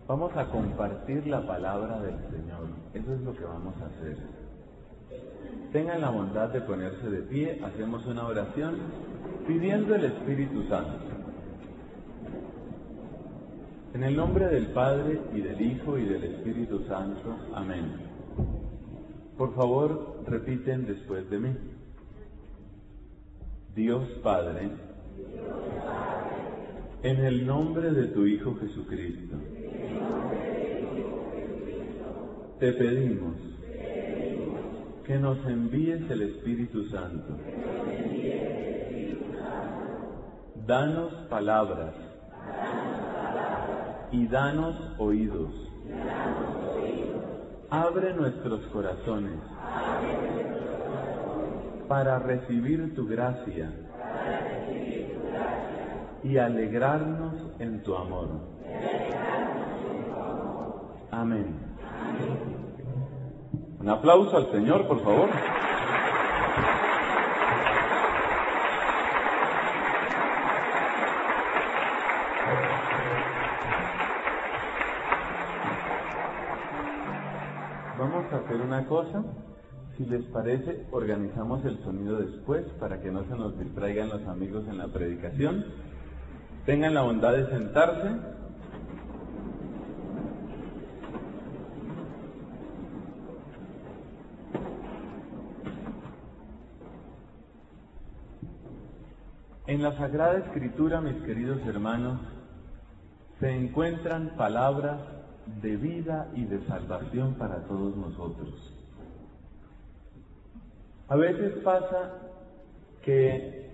Vamos a compartir la palabra del Señor. Eso es lo que vamos a hacer. Tengan la bondad de ponerse de pie. Hacemos una oración pidiendo el Espíritu Santo. En el nombre del Padre, y del Hijo, y del Espíritu Santo. Amén. Por favor, repiten después de mí. Dios Padre, en el nombre de tu Hijo Jesucristo, te pedimos que nos envíes el Espíritu Santo. Danos palabras y danos oídos. Abre nuestros corazones para recibir tu gracia y alegrarnos en tu amor. Amén. Un aplauso al Señor, por favor. Vamos a hacer una cosa. Si les parece, organizamos el sonido después para que no se nos distraigan los amigos en la predicación. Tengan la bondad de sentarse. En la Sagrada Escritura, mis queridos hermanos, se encuentran palabras de vida y de salvación para todos nosotros. A veces pasa que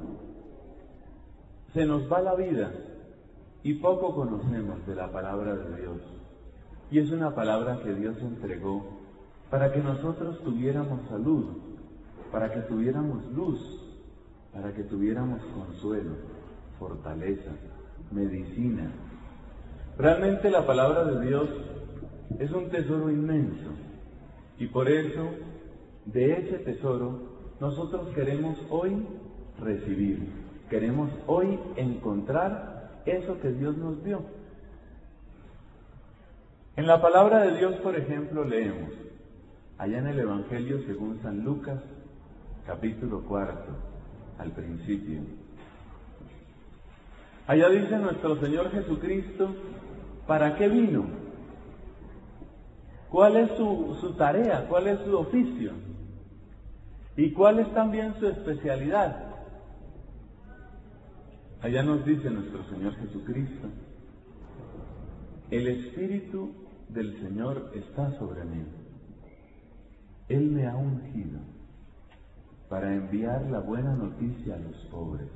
se nos va la vida y poco conocemos de la palabra de Dios. Y es una palabra que Dios entregó para que nosotros tuviéramos salud, para que tuviéramos luz, para que tuviéramos consuelo, fortaleza, medicina. Realmente la palabra de Dios es un tesoro inmenso y por eso de ese tesoro nosotros queremos hoy recibir, queremos hoy encontrar eso que Dios nos dio. En la palabra de Dios, por ejemplo, leemos allá en el Evangelio según San Lucas, capítulo 4, al principio. Allá dice nuestro Señor Jesucristo, ¿para qué vino? ¿Cuál es su tarea? ¿Cuál es su oficio? ¿Y cuál es también su especialidad? Allá nos dice nuestro Señor Jesucristo, el Espíritu del Señor está sobre mí. Él me ha ungido para enviar la buena noticia a los pobres,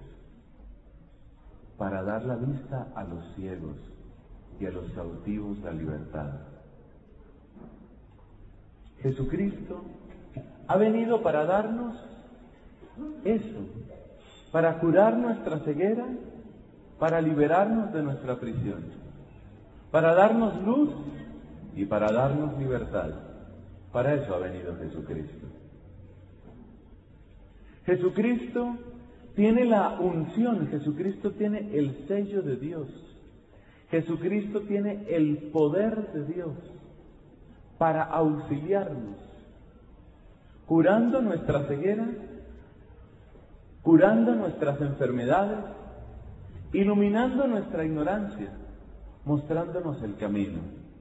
para dar la vista a los ciegos y a los cautivos la libertad. Jesucristo ha venido para darnos eso, para curar nuestra ceguera, para liberarnos de nuestra prisión, para darnos luz y para darnos libertad. Para eso ha venido Jesucristo. Jesucristo tiene la unción, Jesucristo tiene el sello de Dios, Jesucristo tiene el poder de Dios para auxiliarnos, curando nuestra ceguera, curando nuestras enfermedades, iluminando nuestra ignorancia, mostrándonos el camino.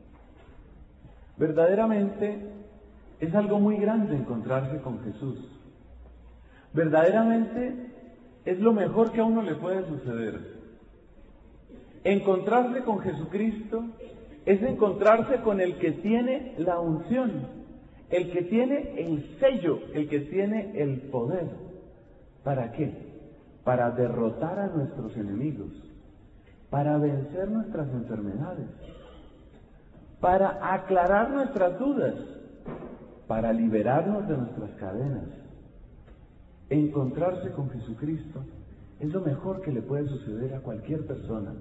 Verdaderamente es algo muy grande encontrarse con Jesús. Verdaderamente es lo mejor que a uno le puede suceder. Encontrarse con Jesucristo es encontrarse con el que tiene la unción, el que tiene el sello, el que tiene el poder. ¿Para qué? Para derrotar a nuestros enemigos, para vencer nuestras enfermedades, para aclarar nuestras dudas, para liberarnos de nuestras cadenas. Encontrarse con Jesucristo es lo mejor que le puede suceder a cualquier persona.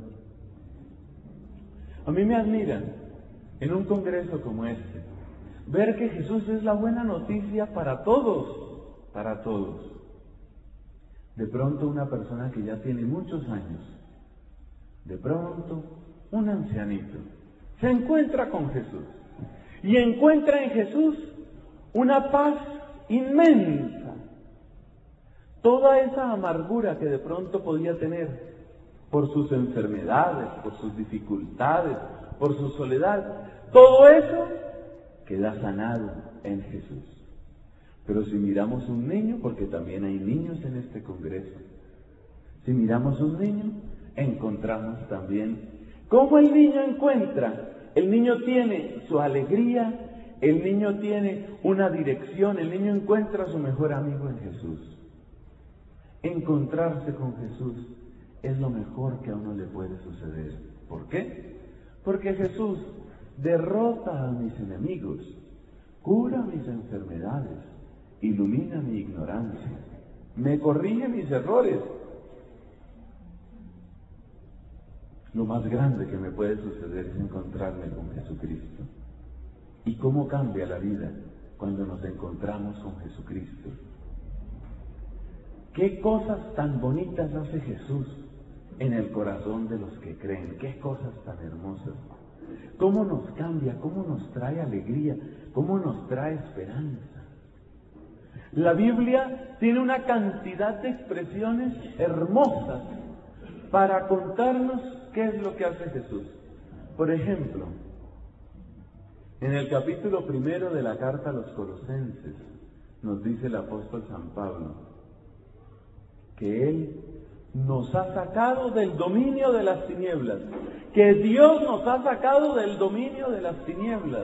A mí me admira, en un congreso como este, ver que Jesús es la buena noticia para todos, para todos. De pronto una persona que ya tiene muchos años, de pronto un ancianito, se encuentra con Jesús y encuentra en Jesús una paz inmensa. Toda esa amargura que de pronto podía tener por sus enfermedades, por sus dificultades, por su soledad, todo eso queda sanado en Jesús. Pero si miramos un niño, porque también hay niños en este congreso, si miramos un niño, encontramos también cómo el niño encuentra. El niño tiene su alegría, el niño tiene una dirección, el niño encuentra a su mejor amigo en Jesús. Encontrarse con Jesús es lo mejor que a uno le puede suceder. ¿Por qué? Porque Jesús derrota a mis enemigos, cura mis enfermedades, ilumina mi ignorancia, me corrige mis errores. Lo más grande que me puede suceder es encontrarme con Jesucristo. ¿Y cómo cambia la vida cuando nos encontramos con Jesucristo? ¿Qué cosas tan bonitas hace Jesús en el corazón de los que creen? ¿Qué cosas tan hermosas? ¿Cómo nos cambia? ¿Cómo nos trae alegría? ¿Cómo nos trae esperanza? La Biblia tiene una cantidad de expresiones hermosas para contarnos qué es lo que hace Jesús. Por ejemplo, en el capítulo 1 de la carta a los Colosenses, nos dice el apóstol San Pablo que Él nos ha sacado del dominio de las tinieblas, que Dios nos ha sacado del dominio de las tinieblas.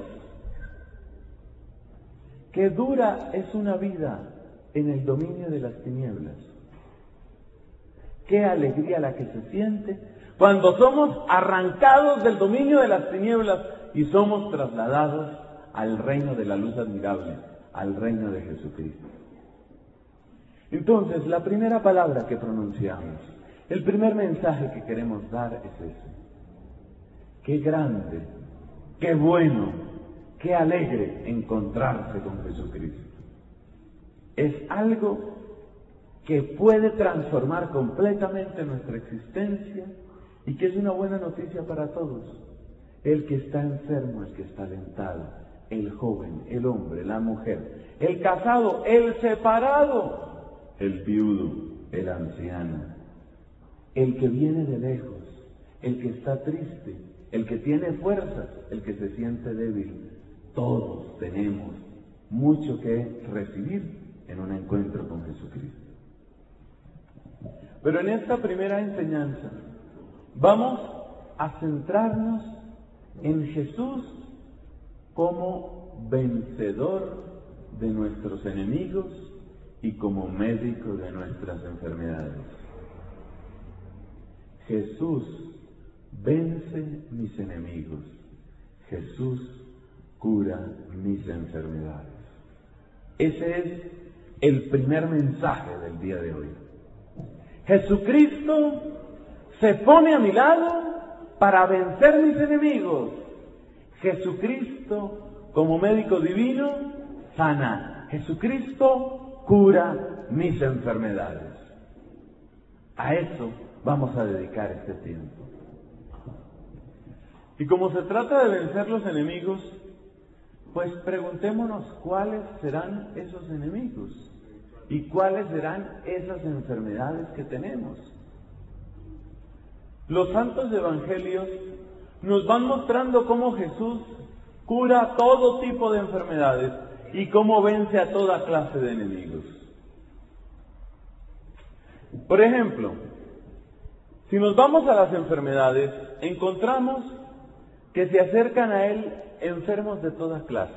Qué dura es una vida en el dominio de las tinieblas. Qué alegría la que se siente cuando somos arrancados del dominio de las tinieblas y somos trasladados al reino de la luz admirable, al reino de Jesucristo. Entonces, la primera palabra que pronunciamos, el primer mensaje que queremos dar es ese. Qué grande, qué bueno, qué alegre encontrarse con Jesucristo. Es algo que puede transformar completamente nuestra existencia y que es una buena noticia para todos. El que está enfermo, el que está alentado, el joven, el hombre, la mujer, el casado, el separado, el viudo, el anciano, el que viene de lejos, el que está triste, el que tiene fuerzas, el que se siente débil. Todos tenemos mucho que recibir en un encuentro con Jesucristo. Pero en esta primera enseñanza vamos a centrarnos en Jesús como vencedor de nuestros enemigos y como médico de nuestras enfermedades. Jesús vence mis enemigos. Jesús cura mis enfermedades. Ese es el primer mensaje del día de hoy. Jesucristo se pone a mi lado para vencer mis enemigos. Jesucristo, como médico divino, sana. Jesucristo cura mis enfermedades. A eso vamos a dedicar este tiempo. Y como se trata de vencer los enemigos, pues preguntémonos cuáles serán esos enemigos y cuáles serán esas enfermedades que tenemos. Los santos evangelios nos van mostrando cómo Jesús cura todo tipo de enfermedades y cómo vence a toda clase de enemigos. Por ejemplo, si nos vamos a las enfermedades, encontramos que se acercan a Él enfermos de toda clase,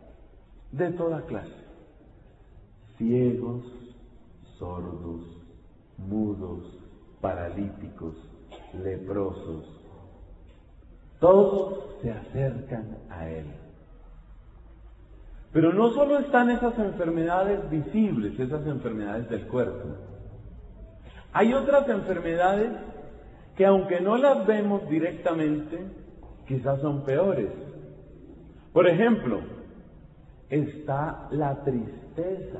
ciegos, sordos, mudos, paralíticos, leprosos, todos se acercan a Él. Pero no solo están esas enfermedades visibles, esas enfermedades del cuerpo. Hay otras enfermedades que aunque no las vemos directamente, quizás son peores. Por ejemplo, está la tristeza,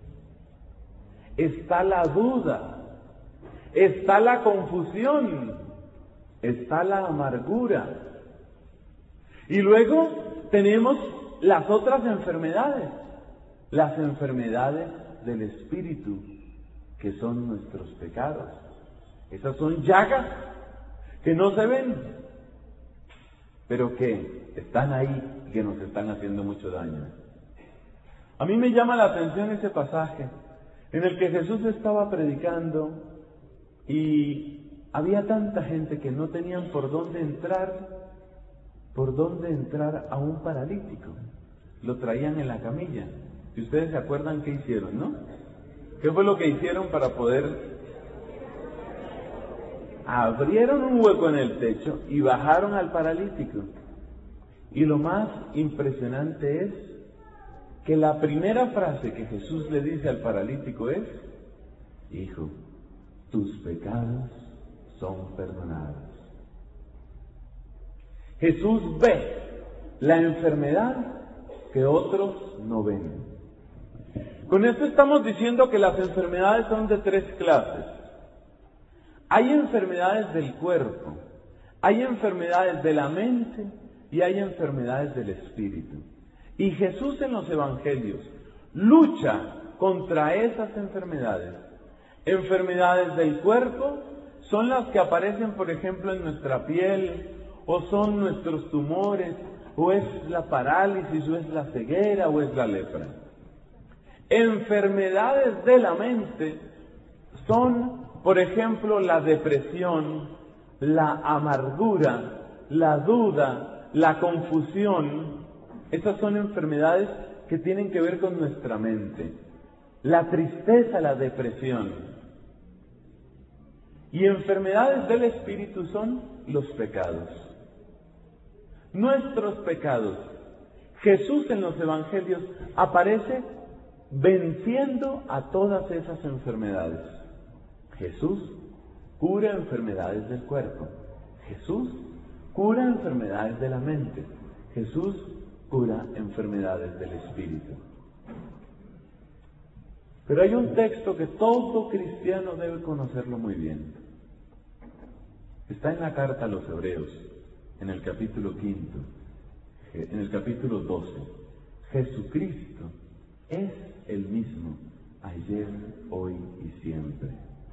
está la duda, está la confusión, está la amargura. Y luego tenemos las otras enfermedades, las enfermedades del espíritu, que son nuestros pecados. Esas son llagas que no se ven, pero que están ahí y que nos están haciendo mucho daño. A mí me llama la atención ese pasaje en el que Jesús estaba predicando y había tanta gente que no tenían por dónde entrar a un paralítico. Lo traían en la camilla. Si ustedes se acuerdan qué hicieron, ¿no? ¿Qué fue lo que hicieron para poder? Abrieron un hueco en el techo y bajaron al paralítico. Y lo más impresionante es que la primera frase que Jesús le dice al paralítico es: hijo, tus pecados son perdonados. Jesús ve la enfermedad que otros no ven. Con esto estamos diciendo que las enfermedades son de tres clases. Hay enfermedades del cuerpo, hay enfermedades de la mente y hay enfermedades del espíritu. Y Jesús en los evangelios lucha contra esas enfermedades. Enfermedades del cuerpo son las que aparecen, por ejemplo, en nuestra piel, o son nuestros tumores, o es la parálisis, o es la ceguera, o es la lepra. Enfermedades de la mente son, por ejemplo, la depresión, la amargura, la duda, la confusión. Esas son enfermedades que tienen que ver con nuestra mente. La tristeza, la depresión. Y enfermedades del espíritu son los pecados. Nuestros pecados. Jesús en los evangelios aparece venciendo a todas esas enfermedades. Jesús cura enfermedades del cuerpo. Jesús cura enfermedades de la mente. Jesús cura enfermedades del espíritu. Pero hay un texto que todo cristiano debe conocerlo muy bien. Está en la carta a los Hebreos, en el capítulo 5, en el capítulo 12. Jesucristo es el mismo ayer, hoy y siempre.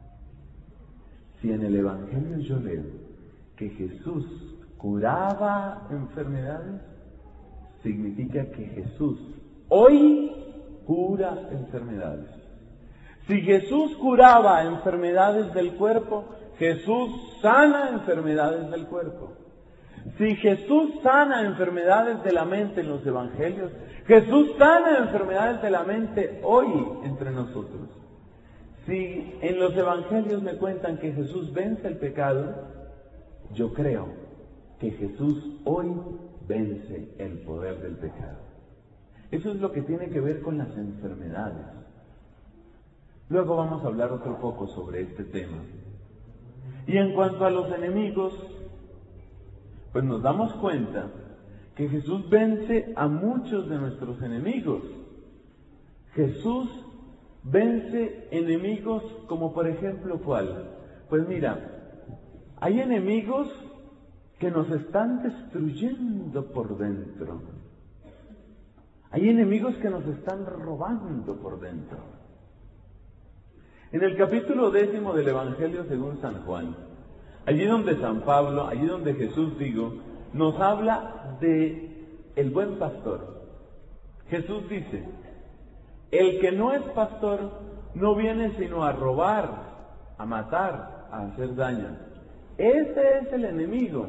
Si en el Evangelio yo leo que Jesús curaba enfermedades, significa que Jesús hoy cura enfermedades. Si Jesús curaba enfermedades del cuerpo, Jesús sana enfermedades del cuerpo. Si Jesús sana enfermedades de la mente en los evangelios, Jesús sana enfermedades de la mente hoy entre nosotros. Si en los evangelios me cuentan que Jesús vence el pecado, yo creo que Jesús hoy vence el poder del pecado. Eso es lo que tiene que ver con las enfermedades. Luego vamos a hablar otro poco sobre este tema. Y en cuanto a los enemigos, pues nos damos cuenta que Jesús vence a muchos de nuestros enemigos. Jesús vence enemigos como por ejemplo, ¿cuál? Pues mira, hay enemigos que nos están destruyendo por dentro. Hay enemigos que nos están robando por dentro. En el capítulo 10 del Evangelio según San Juan, allí donde San Pablo, allí donde Jesús, nos habla de el buen pastor. Jesús dice: el que no es pastor no viene sino a robar, a matar, a hacer daño. Ese es el enemigo.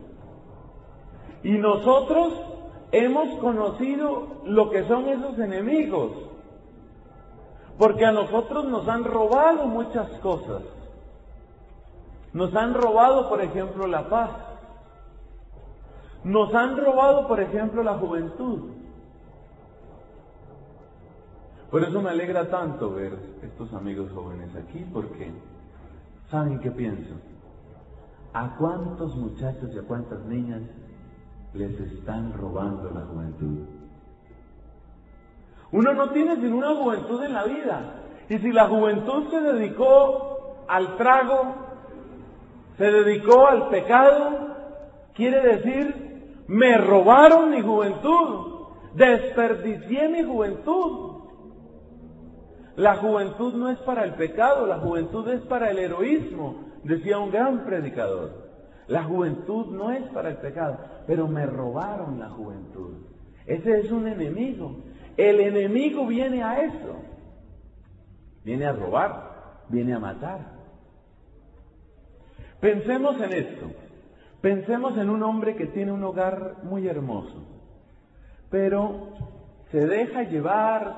Y nosotros hemos conocido lo que son esos enemigos, porque a nosotros nos han robado muchas cosas. Nos han robado, por ejemplo, la paz. Nos han robado, por ejemplo, la juventud. Por eso me alegra tanto ver estos amigos jóvenes aquí, porque ¿saben qué pienso? ¿A cuántos muchachos y a cuántas niñas les están robando la juventud? Uno no tiene sino una juventud en la vida. Y si la juventud se dedicó al trago, se dedicó al pecado, quiere decir Me robaron mi juventud. Desperdicié mi juventud. La juventud no es para el pecado, la juventud es para el heroísmo, decía un gran predicador. La juventud no es para el pecado, pero me robaron la juventud. Ese es un enemigo. El enemigo viene a eso. Viene a robar, viene a matar. Pensemos en esto. Pensemos en un hombre que tiene un hogar muy hermoso, pero se deja llevar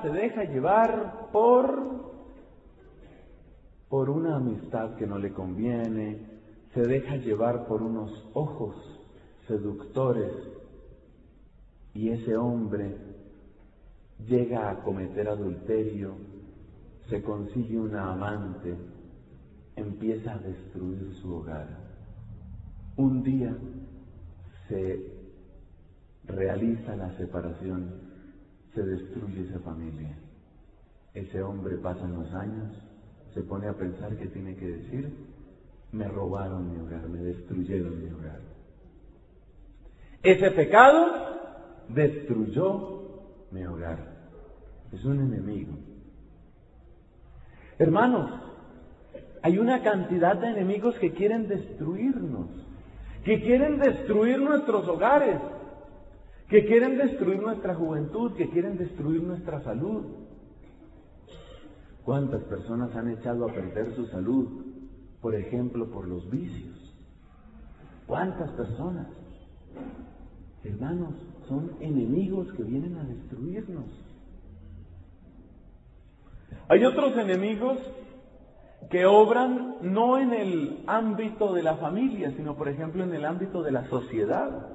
por una amistad que no le conviene, se deja llevar por unos ojos seductores, y ese hombre llega a cometer adulterio, se consigue una amante, empieza a destruir su hogar. Un día se realiza la separación, se destruye esa familia. Ese hombre pasa los años, se pone a pensar qué tiene que decir. Me robaron mi hogar, me destruyeron mi hogar. Ese pecado destruyó mi hogar. Es un enemigo. Hermanos, hay una cantidad de enemigos que quieren destruirnos, que quieren destruir nuestros hogares, que quieren destruir nuestra juventud, que quieren destruir nuestra salud. ¿Cuántas personas han echado a perder su salud, por ejemplo, por los vicios? ¿Cuántas personas? Hermanos, son enemigos que vienen a destruirnos. Hay otros enemigos que obran no en el ámbito de la familia, sino por ejemplo en el ámbito de la sociedad.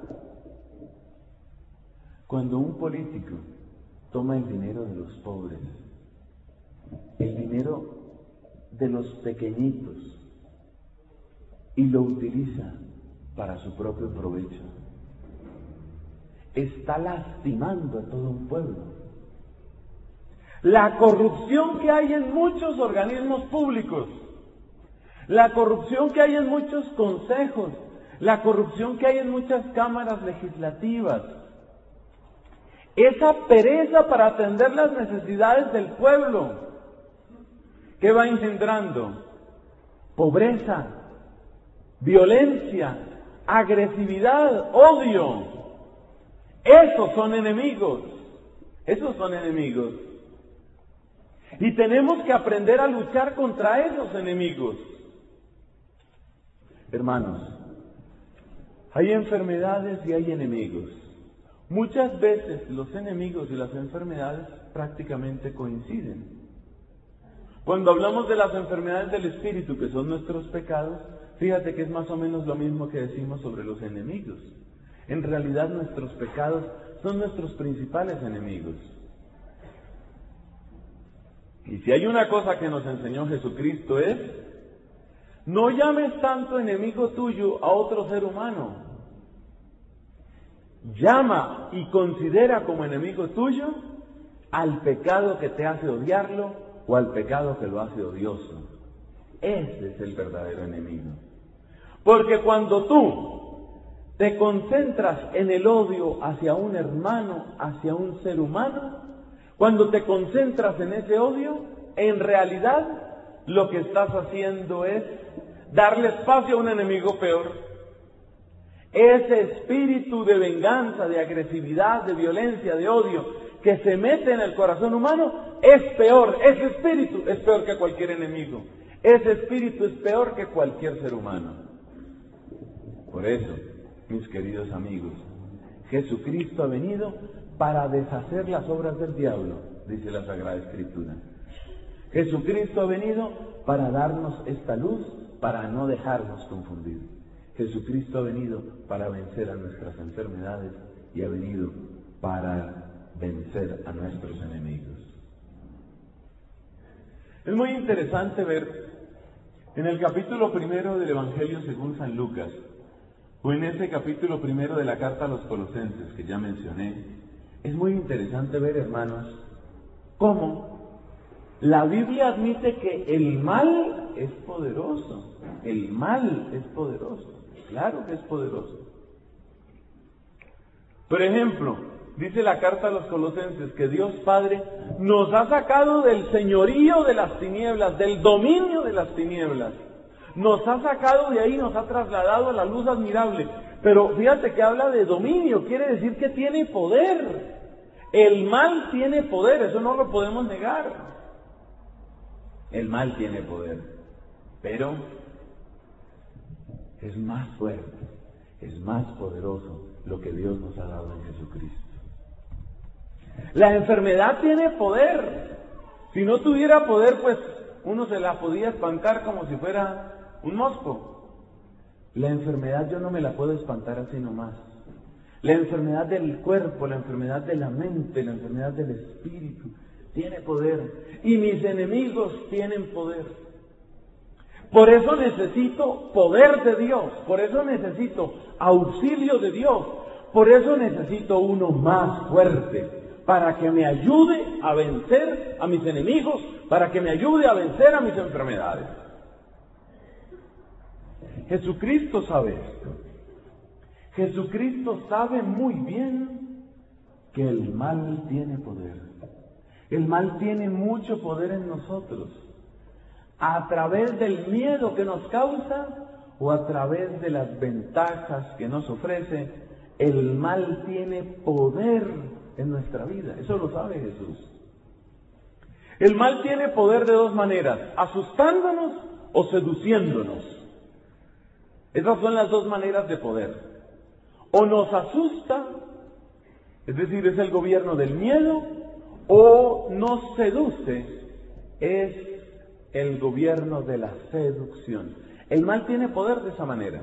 Cuando un político toma el dinero de los pobres, el dinero de los pequeñitos, y lo utiliza para su propio provecho, está lastimando a todo un pueblo. La corrupción que hay en muchos organismos públicos, la corrupción que hay en muchos consejos, la corrupción que hay en muchas cámaras legislativas, esa pereza para atender las necesidades del pueblo, ¿qué va engendrando? Pobreza, violencia, agresividad, odio. Esos son enemigos. Esos son enemigos. Y tenemos que aprender a luchar contra esos enemigos. Hermanos, hay enfermedades y hay enemigos. Muchas veces los enemigos y las enfermedades prácticamente coinciden. Cuando hablamos de las enfermedades del espíritu, que son nuestros pecados, fíjate que es más o menos lo mismo que decimos sobre los enemigos. En realidad nuestros pecados son nuestros principales enemigos. Y si hay una cosa que nos enseñó Jesucristo es: no llames tanto enemigo tuyo a otro ser humano. Llama y considera como enemigo tuyo al pecado que te hace odiarlo o al pecado que lo hace odioso. Ese es el verdadero enemigo. Porque cuando tú te concentras en el odio hacia un hermano, hacia un ser humano, cuando te concentras en ese odio, en realidad lo que estás haciendo es darle espacio a un enemigo peor. Ese espíritu de venganza, de agresividad, de violencia, de odio que se mete en el corazón humano es peor. Ese espíritu es peor que cualquier enemigo. Ese espíritu es peor que cualquier ser humano. Por eso, mis queridos amigos, Jesucristo ha venido para deshacer las obras del diablo, dice la Sagrada Escritura. Jesucristo ha venido para darnos esta luz, para no dejarnos confundir. Jesucristo ha venido para vencer a nuestras enfermedades y ha venido para vencer a nuestros enemigos. Es muy interesante ver en el capítulo 1 del Evangelio según San Lucas, o en ese capítulo 1 de la carta a los Colosenses que ya mencioné, es muy interesante ver, hermanos, cómo la Biblia admite que el mal es poderoso. El mal es poderoso. Claro que es poderoso. Por ejemplo, dice la carta a los Colosenses que Dios Padre nos ha sacado del señorío de las tinieblas, del dominio de las tinieblas. Nos ha sacado de ahí, nos ha trasladado a la luz admirable. Pero fíjate que habla de dominio, quiere decir que tiene poder. El mal tiene poder, eso no lo podemos negar. El mal tiene poder, pero es más fuerte, es más poderoso lo que Dios nos ha dado en Jesucristo. La enfermedad tiene poder. Si no tuviera poder, pues uno se la podía espantar como si fuera un mosco. La enfermedad yo no me la puedo espantar así nomás. La enfermedad del cuerpo, la enfermedad de la mente, la enfermedad del espíritu, tiene poder. Y mis enemigos tienen poder. Por eso necesito poder de Dios. Por eso necesito auxilio de Dios. Por eso necesito uno más fuerte. Para que me ayude a vencer a mis enemigos. Para que me ayude a vencer a mis enfermedades. Jesucristo sabe esto. Jesucristo sabe muy bien que el mal tiene poder. El mal tiene mucho poder en nosotros. A través del miedo que nos causa o a través de las ventajas que nos ofrece, el mal tiene poder en nuestra vida. Eso lo sabe Jesús. El mal tiene poder de dos maneras: asustándonos o seduciéndonos. Esas son las dos maneras de poder. O nos asusta, es decir, es el gobierno del miedo, o nos seduce, es el gobierno de la seducción. El mal tiene poder de esa manera.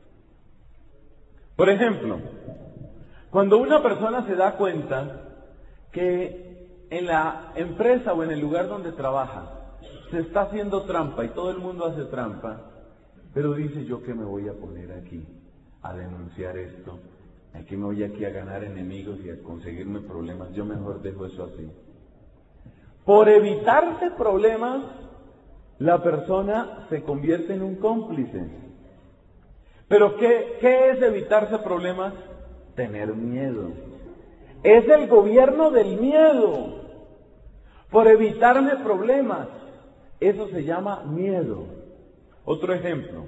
Por ejemplo, cuando una persona se da cuenta que en la empresa o en el lugar donde trabaja se está haciendo trampa y todo el mundo hace trampa, pero dice: ¿yo qué me voy a poner aquí a denunciar esto? ¿Aquí me voy aquí a ganar enemigos y a conseguirme problemas? Yo mejor dejo eso así. Por evitarse problemas, la persona se convierte en un cómplice. Pero ¿qué es evitarse problemas? Tener miedo. Es el gobierno del miedo. Por evitarme problemas. Eso se llama miedo. Otro ejemplo.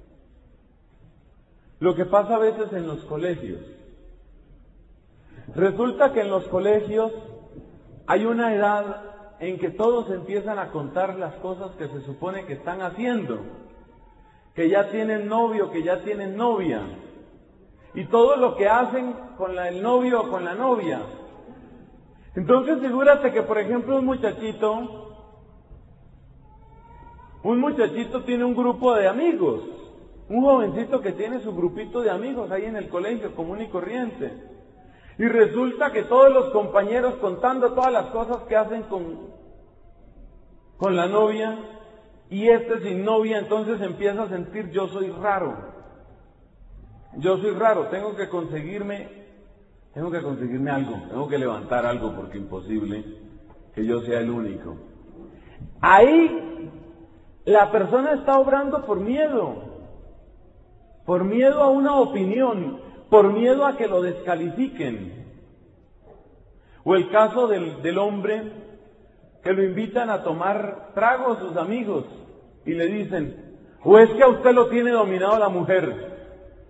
Lo que pasa a veces en los colegios. Resulta que en los colegios hay una edad en que todos empiezan a contar las cosas que se supone que están haciendo. Que ya tienen novio, que ya tienen novia. Y todo lo que hacen con el novio o con la novia. Entonces figúrate que, por ejemplo, un muchachito tiene un grupo de amigos. Un jovencito que tiene su grupito de amigos ahí en el colegio común y corriente. Y resulta que todos los compañeros contando todas las cosas que hacen con la novia, y sin novia, entonces empieza a sentir: yo soy raro, tengo que conseguirme algo, tengo que levantar algo, porque imposible que yo sea el único. Ahí la persona está obrando por miedo a una opinión, por miedo a que lo descalifiquen. O el caso del hombre que lo invitan a tomar trago a sus amigos y le dicen: o es que a usted lo tiene dominado la mujer.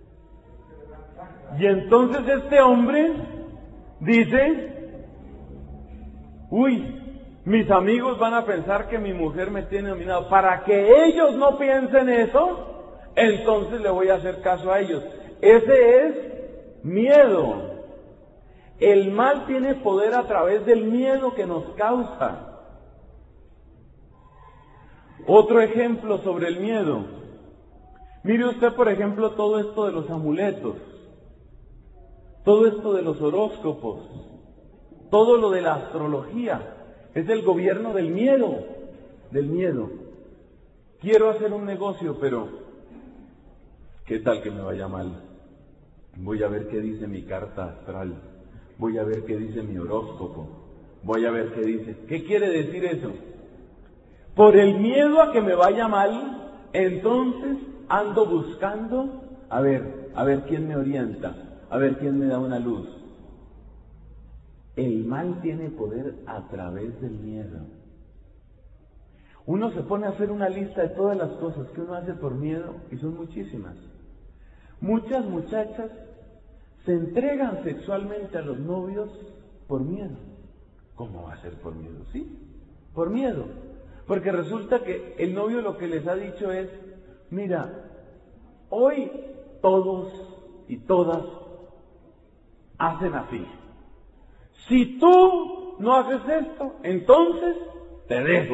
Y entonces este hombre dice: uy, mis amigos van a pensar que mi mujer me tiene dominado. Para que ellos no piensen eso, entonces le voy a hacer caso a ellos. Ese es miedo. El mal tiene poder a través del miedo que nos causa. Otro ejemplo sobre el miedo. Mire usted, por ejemplo, todo esto de los amuletos, todo esto de los horóscopos, todo lo de la astrología. Es el gobierno del miedo, Quiero hacer un negocio, pero ¿qué tal que me vaya mal? Voy a ver qué dice mi carta astral, voy a ver qué dice mi horóscopo, voy a ver qué dice. ¿Qué quiere decir eso? Por el miedo a que me vaya mal, entonces ando buscando a ver quién me orienta, a ver quién me da una luz, El mal tiene poder a través del miedo. Uno se pone a hacer una lista de todas las cosas que uno hace por miedo y son muchísimas. Muchas muchachas se entregan sexualmente a los novios por miedo. ¿Cómo va a ser por miedo? Sí, por miedo. Porque resulta que el novio lo que les ha dicho es, mira, hoy todos y todas hacen así. Si tú no haces esto, entonces te dejo.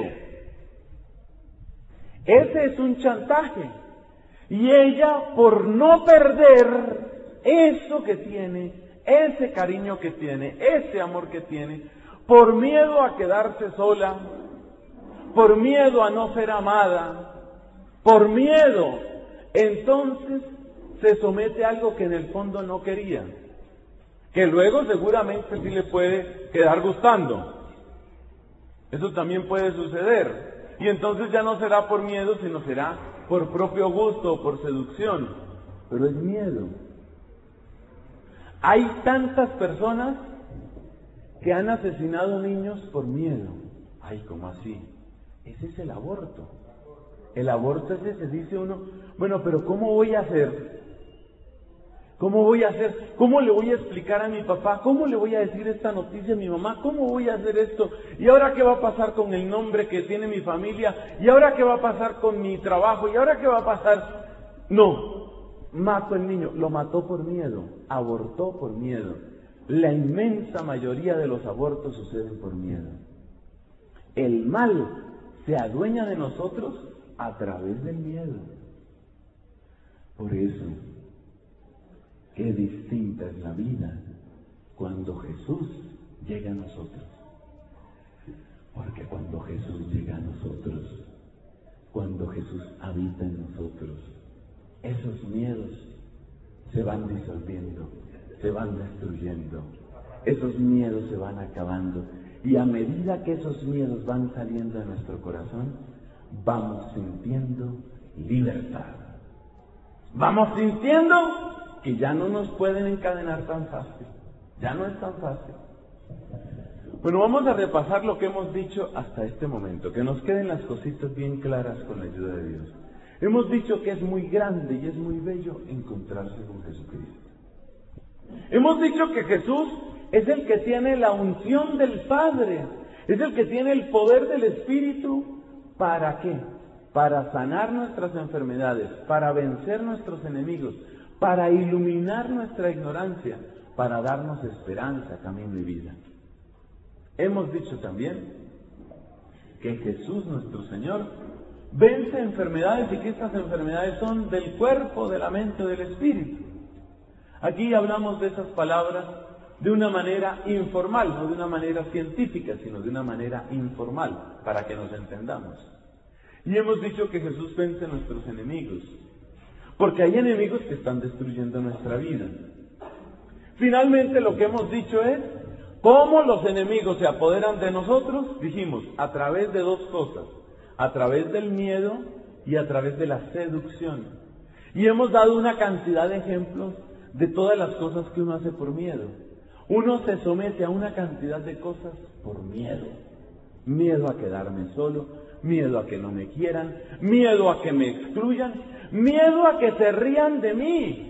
Ese es un chantaje. Y ella, por no perder eso que tiene, ese cariño que tiene, ese amor que tiene, por miedo a quedarse sola, por miedo a no ser amada, por miedo, entonces se somete a algo que en el fondo no quería, que luego seguramente sí le puede quedar gustando. Eso también puede suceder. Y entonces ya no será por miedo, sino será por propio gusto o por seducción. Pero es miedo. Hay tantas personas que han asesinado niños por miedo. Ay, ¿cómo así? Ese es el aborto. El aborto es ese, dice uno, bueno, pero ¿cómo voy a hacer? ¿Cómo voy a hacer? ¿Cómo le voy a explicar a mi papá? ¿Cómo le voy a decir esta noticia a mi mamá? ¿Cómo voy a hacer esto? ¿Y ahora qué va a pasar con el nombre que tiene mi familia? ¿Y ahora qué va a pasar con mi trabajo? ¿Y ahora qué va a pasar? No, mató al niño, lo mató por miedo, abortó por miedo. La inmensa mayoría de los abortos suceden por miedo. El mal se adueña de nosotros a través del miedo. Por eso, qué distinta es la vida cuando Jesús llega a nosotros. Porque cuando Jesús llega a nosotros, cuando Jesús habita en nosotros, esos miedos se van disolviendo, se van destruyendo, esos miedos se van acabando. Y a medida que esos miedos van saliendo de nuestro corazón, vamos sintiendo libertad. Vamos sintiendo que ya no nos pueden encadenar tan fácil. Ya no es tan fácil. Bueno, vamos a repasar lo que hemos dicho hasta este momento, que nos queden las cositas bien claras con la ayuda de Dios. Hemos dicho que es muy grande y es muy bello encontrarse con Jesucristo. Hemos dicho que Jesús es el que tiene la unción del Padre, es el que tiene el poder del Espíritu. ¿Para qué? Para sanar nuestras enfermedades, para vencer nuestros enemigos, para iluminar nuestra ignorancia, para darnos esperanza, camino y vida. Hemos dicho también que Jesús, nuestro Señor, vence enfermedades y que estas enfermedades son del cuerpo, de la mente, del espíritu. Aquí hablamos de esas palabras de una manera informal, no de una manera científica, sino de una manera informal, para que nos entendamos. Y hemos dicho que Jesús vence nuestros enemigos, porque hay enemigos que están destruyendo nuestra vida. Finalmente, lo que hemos dicho es cómo los enemigos se apoderan de nosotros. Dijimos, a través de dos cosas: a través del miedo y a través de la seducción. Y hemos dado una cantidad de ejemplos de todas las cosas que uno hace por miedo. Uno se somete a una cantidad de cosas por miedo. Miedo a quedarme solo, miedo a que no me quieran, miedo a que me excluyan, miedo a que se rían de mí.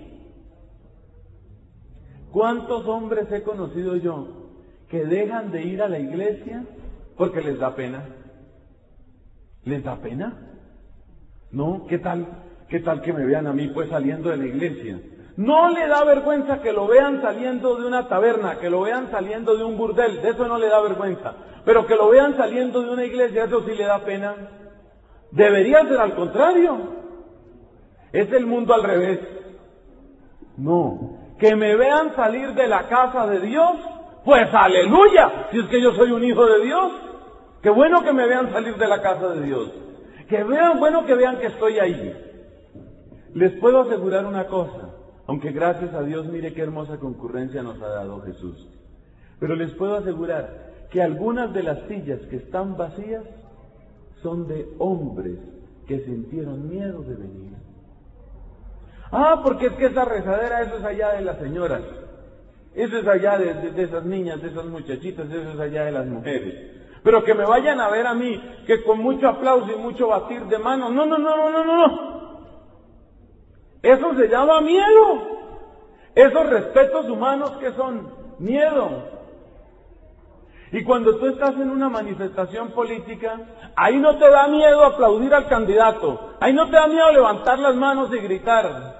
¿Cuántos hombres he conocido yo que dejan de ir a la iglesia porque les da pena? ¿Les da pena? ¿No? ¿Qué tal que me vean a mí pues saliendo de la iglesia? No le da vergüenza que lo vean saliendo de una taberna, que lo vean saliendo de un burdel, de eso no le da vergüenza. Pero que lo vean saliendo de una iglesia, eso sí le da pena. Debería ser al contrario. Es el mundo al revés. No. Que me vean salir de la casa de Dios, pues aleluya, si es que yo soy un hijo de Dios. Qué bueno que me vean salir de la casa de Dios. Bueno que vean que estoy ahí. Les puedo asegurar una cosa, aunque gracias a Dios mire qué hermosa concurrencia nos ha dado Jesús. Pero les puedo asegurar que algunas de las sillas que están vacías son de hombres que sintieron miedo de venir. Porque es que esa rezadera, eso es allá de las señoras. Eso es allá de esas niñas, de esas muchachitas, eso es allá de las mujeres. Pero que me vayan a ver a mí, que con mucho aplauso y mucho batir de manos, no. Eso se llama miedo. Esos respetos humanos, ¿qué son? Miedo. Y cuando tú estás en una manifestación política, ahí no te da miedo aplaudir al candidato, ahí no te da miedo levantar las manos y gritar.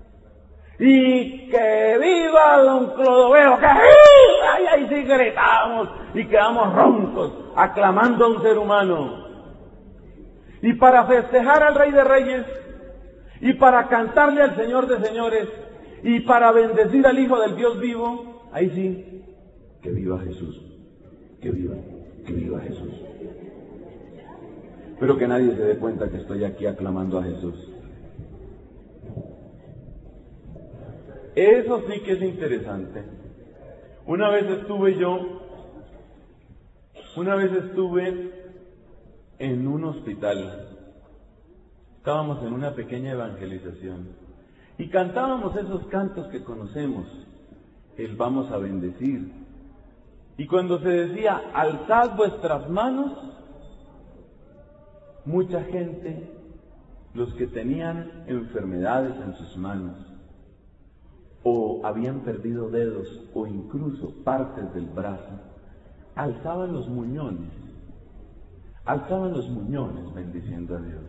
Y que viva don Clodoveo, que viva, y ahí sí gritamos y quedamos roncos, aclamando a un ser humano. Y para festejar al Rey de Reyes, y para cantarle al Señor de Señores, y para bendecir al Hijo del Dios vivo, ahí sí, que viva Jesús, que viva Jesús. Pero que nadie se dé cuenta que estoy aquí aclamando a Jesús. Eso sí que es interesante. Una vez estuve en un hospital. Estábamos en una pequeña evangelización y cantábamos esos cantos que conocemos, el vamos a bendecir. Y cuando se decía, alzad vuestras manos, mucha gente, los que tenían enfermedades en sus manos, o habían perdido dedos, o incluso partes del brazo, alzaban los muñones bendiciendo a Dios.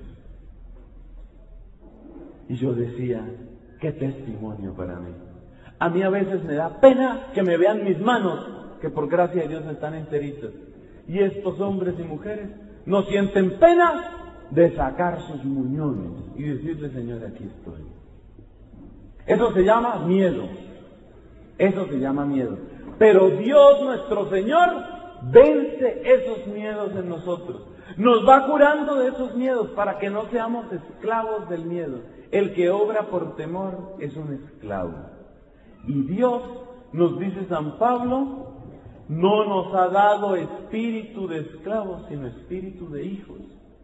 Y yo decía, qué testimonio para mí. A mí a veces me da pena que me vean mis manos, que por gracia de Dios están enteritas. Y estos hombres y mujeres no sienten pena de sacar sus muñones y decirle, Señor, aquí estoy. Eso se llama miedo. Pero Dios nuestro Señor vence esos miedos en nosotros. Nos va curando de esos miedos para que no seamos esclavos del miedo. El que obra por temor es un esclavo. Y Dios, nos dice San Pablo, no nos ha dado espíritu de esclavos, sino espíritu de hijos.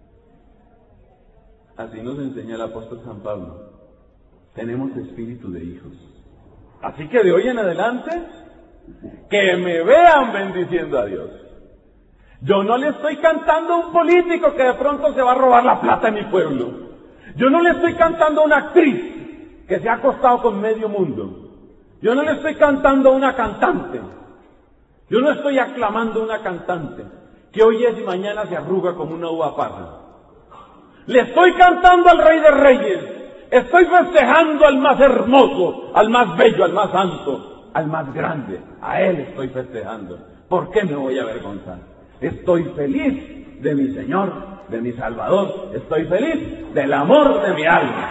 Así nos enseña el apóstol San Pablo. Tenemos espíritu de hijos. Así que de hoy en adelante, que me vean bendiciendo a Dios. Yo no le estoy cantando a un político que de pronto se va a robar la plata de mi pueblo. Yo no le estoy cantando a una actriz que se ha acostado con medio mundo. Yo no le estoy cantando a una cantante. Yo no estoy aclamando a una cantante que hoy es y mañana se arruga como una uva pasa. Le estoy cantando al Rey de Reyes. Estoy festejando al más hermoso, al más bello, al más santo, al más grande. A Él estoy festejando. ¿Por qué me voy a avergonzar? Estoy feliz de mi Señor, de mi Salvador. Estoy feliz del amor de mi alma.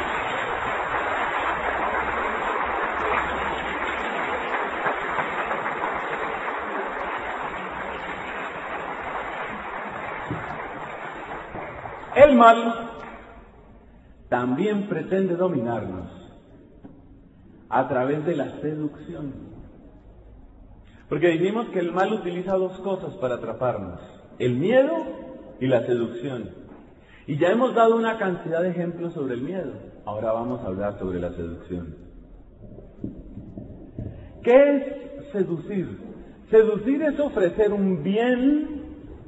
El mal también pretende dominarnos a través de la seducción. Porque dijimos que el mal utiliza dos cosas para atraparnos: el miedo y la seducción. Y ya hemos dado una cantidad de ejemplos sobre el miedo. Ahora vamos a hablar sobre la seducción. ¿Qué es seducir? Seducir es ofrecer un bien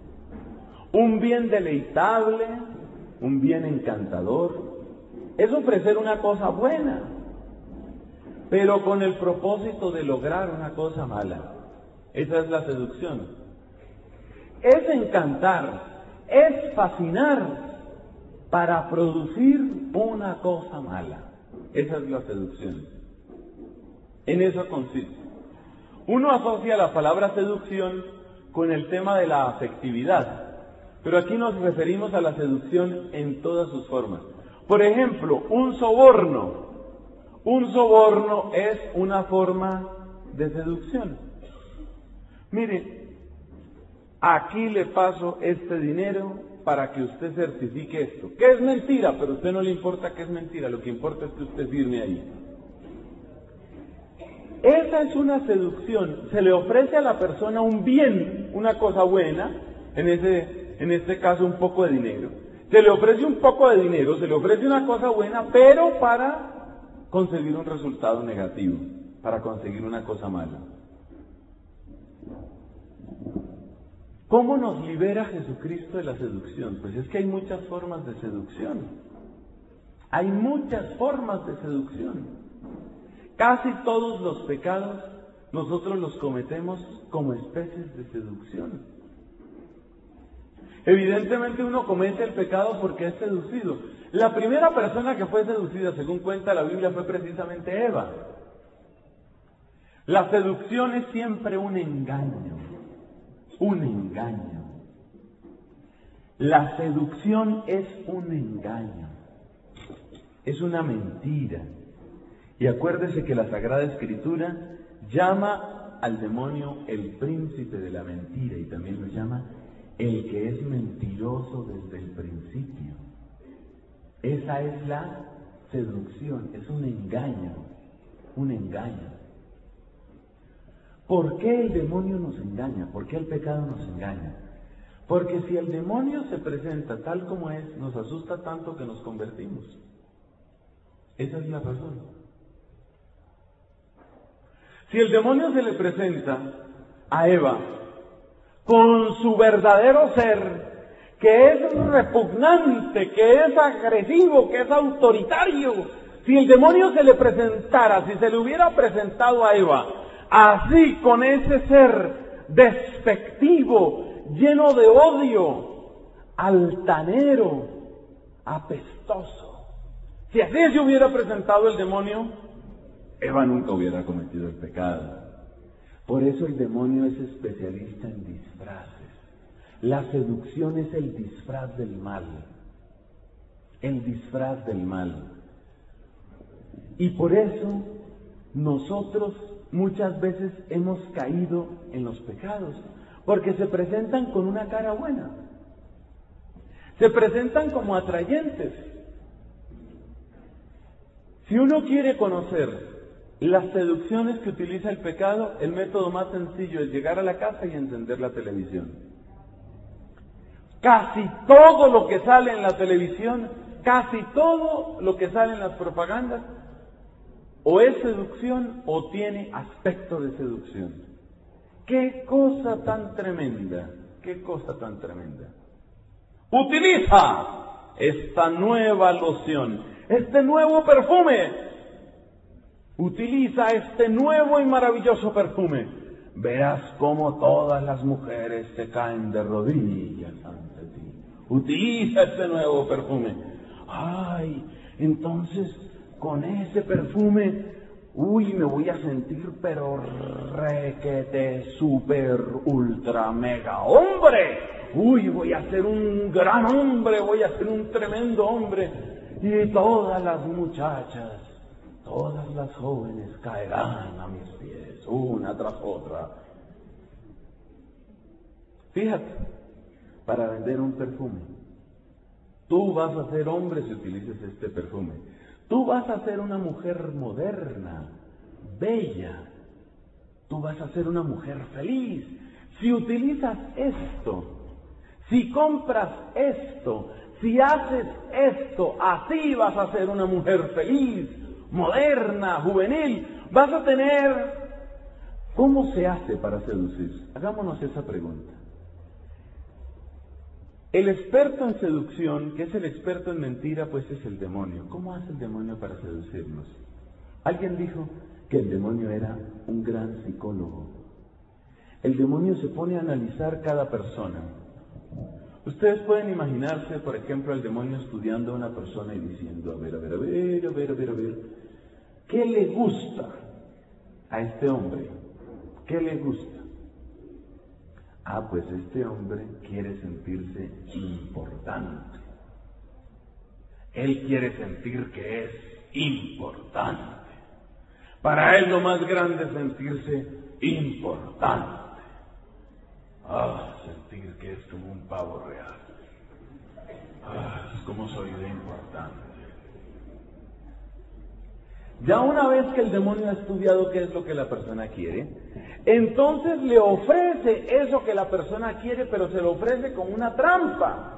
deleitable, un bien encantador. Es ofrecer una cosa buena, pero con el propósito de lograr una cosa mala. Esa es la seducción. Es encantar, es fascinar para producir una cosa mala. Esa es la seducción. En eso consiste. Uno asocia la palabra seducción con el tema de la afectividad, pero aquí nos referimos a la seducción en todas sus formas. Por ejemplo, un soborno. Un soborno es una forma de seducción. Mire, aquí le paso este dinero para que usted certifique esto. Que es mentira, pero a usted no le importa que es mentira, lo que importa es que usted firme ahí. Esa es una seducción. Se le ofrece a la persona un bien, una cosa buena, en este caso un poco de dinero. Se le ofrece un poco de dinero, se le ofrece una cosa buena, pero para conseguir un resultado negativo, para conseguir una cosa mala. ¿Cómo nos libera Jesucristo de la seducción? Pues es que hay muchas formas de seducción. Hay muchas formas de seducción. Casi todos los pecados nosotros los cometemos como especies de seducción. Evidentemente uno comete el pecado porque es seducido. La primera persona que fue seducida, según cuenta la Biblia, fue precisamente Eva. La seducción es siempre un engaño. Un engaño. La seducción es un engaño. Es una mentira. Y acuérdese que la Sagrada Escritura llama al demonio el príncipe de la mentira y también lo llama el que es mentiroso desde el principio. Esa es la seducción, es un engaño, un engaño. ¿Por qué el demonio nos engaña? ¿Por qué el pecado nos engaña? Porque si el demonio se presenta tal como es, nos asusta tanto que nos convertimos. Esa es la razón. Si el demonio se le presenta a Eva con su verdadero ser, que es repugnante, que es agresivo, que es autoritario, si el demonio se le presentara, si se le hubiera presentado a Eva, así con ese ser despectivo, lleno de odio, altanero, apestoso, si así se hubiera presentado el demonio, Eva nunca hubiera cometido el pecado. Por eso el demonio es especialista en disfraces. La seducción es el disfraz del mal. El disfraz del mal. Y por eso nosotros muchas veces hemos caído en los pecados, porque se presentan con una cara buena. Se presentan como atrayentes. Si uno quiere conocer las seducciones que utiliza el pecado, el método más sencillo es llegar a la casa y encender la televisión. Casi todo lo que sale en la televisión, casi todo lo que sale en las propagandas, o es seducción o tiene aspecto de seducción. ¡Qué cosa tan tremenda! ¡Qué cosa tan tremenda! Utiliza esta nueva loción, este nuevo perfume. Utiliza este nuevo y maravilloso perfume. Verás cómo todas las mujeres se caen de rodillas ante ti. Utiliza este nuevo perfume. Ay, entonces con ese perfume, me voy a sentir pero requete, super, ultra, mega hombre. Voy a ser un gran hombre, voy a ser un tremendo hombre. Y todas las muchachas, todas las jóvenes caerán a mis pies, una tras otra. Fíjate, para vender un perfume, tú vas a ser hombre si utilizas este perfume. Tú vas a ser una mujer moderna, bella. Tú vas a ser una mujer feliz. Si utilizas esto, si compras esto, si haces esto, así vas a ser una mujer feliz, moderna, juvenil. Vas a tener... ¿Cómo se hace para seducir? Hagámonos esa pregunta. El experto en seducción, que es el experto en mentira, pues es el demonio. ¿Cómo hace el demonio para seducirnos? Alguien dijo que el demonio era un gran psicólogo. El demonio se pone a analizar cada persona. Ustedes pueden imaginarse, por ejemplo, al demonio estudiando a una persona y diciendo, a ver, ¿qué le gusta a este hombre? ¿Qué le gusta? Pues este hombre quiere sentirse importante. Él quiere sentir que es importante. Para él lo más grande es sentirse importante. Sentir que es como un pavo real. Es como soy de importante. Ya una vez que el demonio ha estudiado qué es lo que la persona quiere, entonces le ofrece eso que la persona quiere, pero se lo ofrece con una trampa.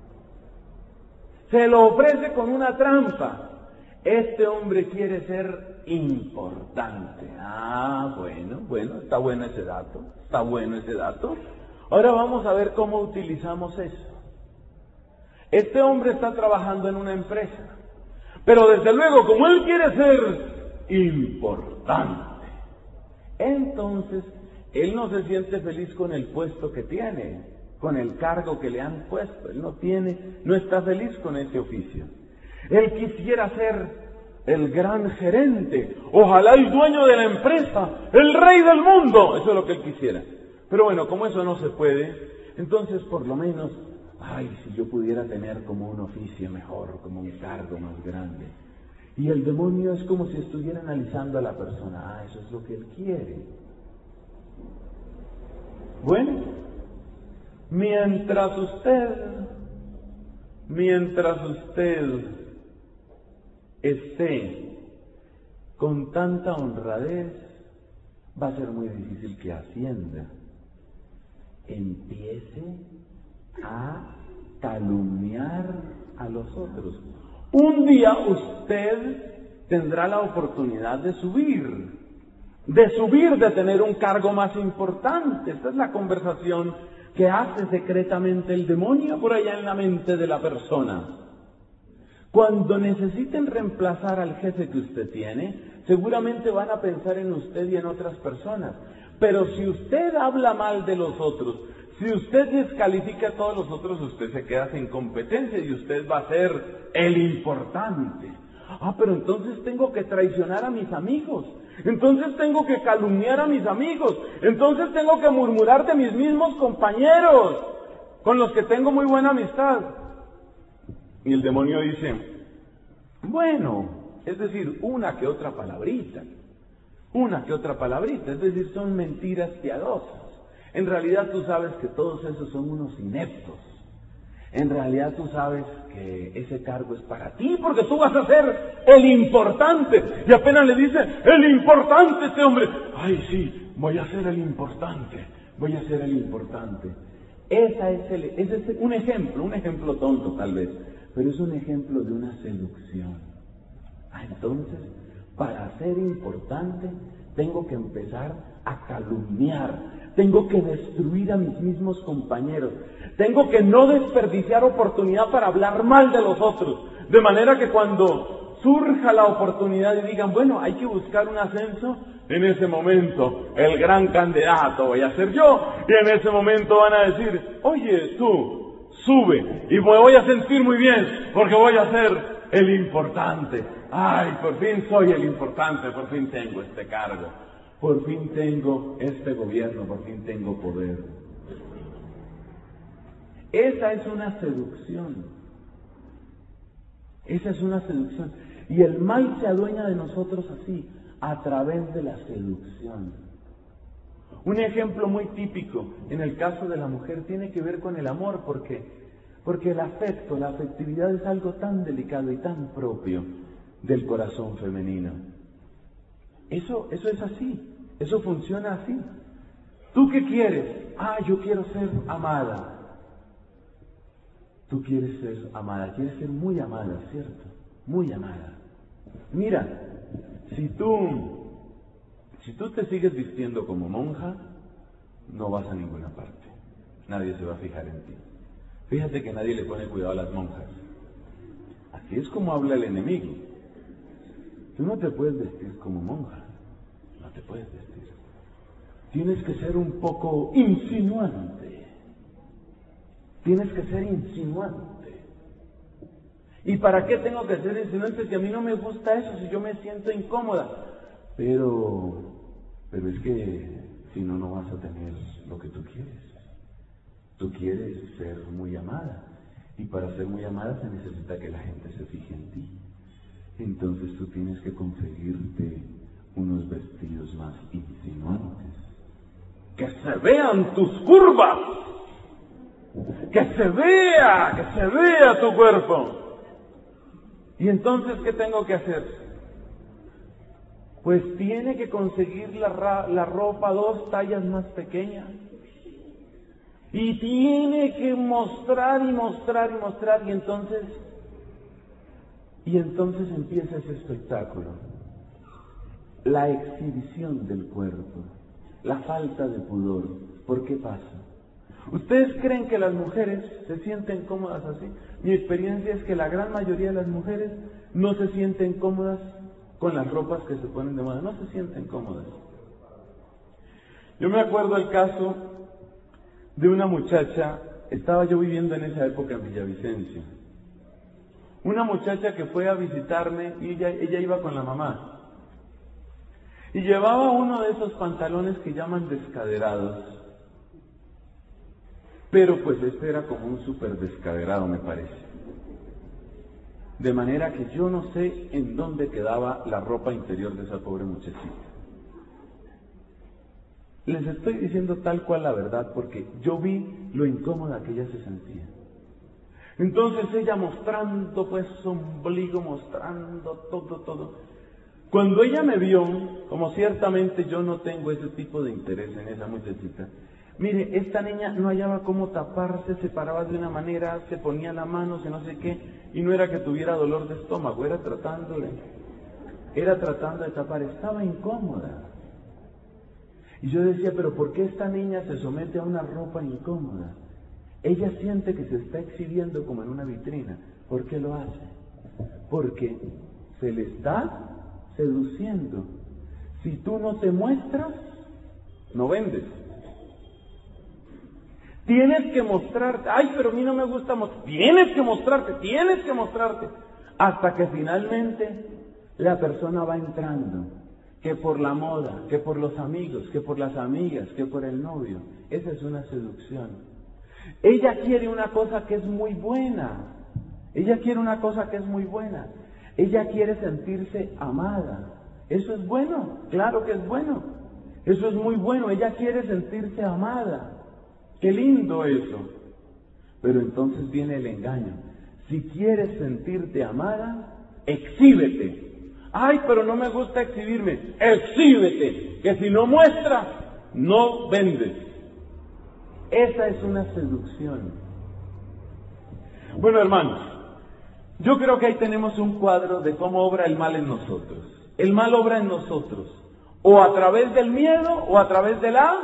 Se lo ofrece con una trampa. Este hombre quiere ser importante. Bueno, está bueno ese dato. Está bueno ese dato. Ahora vamos a ver cómo utilizamos eso. Este hombre está trabajando en una empresa, pero desde luego, como él quiere ser importante, entonces él no se siente feliz con el puesto que tiene, con el cargo que le han puesto. Él no está feliz con ese oficio. Él quisiera ser el gran gerente, ojalá el dueño de la empresa, el rey del mundo. Eso es lo que él quisiera. Pero bueno, como eso no se puede, entonces por lo menos, si yo pudiera tener como un oficio mejor, como un cargo más grande. Y el demonio es como si estuviera analizando a la persona. Eso es lo que él quiere. Bueno, mientras usted esté con tanta honradez, va a ser muy difícil que ascienda. Empiece a calumniar a los otros. Un día usted tendrá la oportunidad de subir, de tener un cargo más importante. Esta es la conversación que hace secretamente el demonio por allá en la mente de la persona. Cuando necesiten reemplazar al jefe que usted tiene, seguramente van a pensar en usted y en otras personas. Pero si usted habla mal de los otros, si usted descalifica a todos los otros, usted se queda sin competencia y usted va a ser el importante. Pero entonces tengo que traicionar a mis amigos, entonces tengo que calumniar a mis amigos, entonces tengo que murmurar de mis mismos compañeros, con los que tengo muy buena amistad. Y el demonio dice, bueno, es decir, una que otra palabrita, es decir, son mentiras piadosas. En realidad tú sabes que todos esos son unos ineptos. En realidad tú sabes que ese cargo es para ti, porque tú vas a ser el importante. Y apenas le dice, el importante este hombre. Sí, voy a ser el importante. Ese es un ejemplo tonto tal vez, pero es un ejemplo de una seducción. Entonces, para ser importante, tengo que empezar a calumniar. Tengo que destruir a mis mismos compañeros. Tengo que no desperdiciar oportunidad para hablar mal de los otros. De manera que cuando surja la oportunidad y digan, bueno, hay que buscar un ascenso, en ese momento el gran candidato voy a ser yo. Y en ese momento van a decir, oye, tú, sube. Y me voy a sentir muy bien porque voy a ser el importante. Por fin soy el importante, por fin tengo este cargo. Por fin tengo este gobierno, por fin tengo poder. Esa es una seducción. Y el mal se adueña de nosotros así, a través de la seducción. Un ejemplo muy típico en el caso de la mujer tiene que ver con el amor, porque el afecto, la afectividad es algo tan delicado y tan propio del corazón femenino. Eso es así. Eso funciona así. ¿Tú qué quieres? Yo quiero ser amada. Tú quieres ser amada, quieres ser muy amada, ¿cierto? Muy amada. Mira, si tú te sigues vistiendo como monja, no vas a ninguna parte. Nadie se va a fijar en ti. Fíjate que nadie le pone cuidado a las monjas. Así es como habla el enemigo. Tú no te puedes vestir como monja. No te puedes vestir. Tienes que ser un poco insinuante. ¿Y para qué tengo que ser insinuante si a mí no me gusta eso, si yo me siento incómoda? Pero es que si no, no vas a tener lo que tú quieres. Tú quieres ser muy amada. Y para ser muy amada se necesita que la gente se fije en ti. Entonces tú tienes que conseguirte unos vestidos más insinuantes. Que se vean tus curvas. Que se vea tu cuerpo. Y entonces, ¿qué tengo que hacer? Pues tiene que conseguir la ropa 2 tallas más pequeña. Y tiene que mostrar. Y entonces empieza ese espectáculo. La exhibición del cuerpo, la falta de pudor. ¿Por qué pasa? ¿Ustedes creen que las mujeres se sienten cómodas así? Mi experiencia es que la gran mayoría de las mujeres no se sienten cómodas con las ropas que se ponen de moda, no se sienten cómodas. Yo me acuerdo el caso de una muchacha, estaba yo viviendo en esa época en Villavicencio, una muchacha que fue a visitarme y ella iba con la mamá y llevaba uno de esos pantalones que llaman descaderados. Pero pues este era como un súper descaderado, me parece. De manera que yo no sé en dónde quedaba la ropa interior de esa pobre muchachita. Les estoy diciendo tal cual la verdad, porque yo vi lo incómoda que ella se sentía. Entonces ella mostrando pues su ombligo, mostrando todo. Cuando ella me vio, como ciertamente yo no tengo ese tipo de interés en esa muchachita, mire, esta niña no hallaba cómo taparse, se paraba de una manera, se ponía la mano, no sé qué, y no era que tuviera dolor de estómago, era tratando de tapar, estaba incómoda. Y yo decía, pero ¿por qué esta niña se somete a una ropa incómoda? Ella siente que se está exhibiendo como en una vitrina. ¿Por qué lo hace? Porque se le está seduciendo. Si tú no te muestras, no vendes. Tienes que mostrarte. Ay, pero a mí no me gusta mostrar. Tienes que mostrarte. Hasta que finalmente la persona va entrando. Que por la moda, que por los amigos, que por las amigas, que por el novio. Esa es una seducción. Ella quiere una cosa que es muy buena. Ella quiere sentirse amada. ¿Eso es bueno? Claro que es bueno. Eso es muy bueno. Ella quiere sentirse amada. ¡Qué lindo eso! Pero entonces viene el engaño. Si quieres sentirte amada, exhíbete. ¡Ay, pero no me gusta exhibirme! ¡Exhíbete! Que si no muestras, no vendes. Esa es una seducción. Bueno, hermanos, yo creo que ahí tenemos un cuadro de cómo obra el mal en nosotros. El mal obra en nosotros, o a través del miedo, o a través de la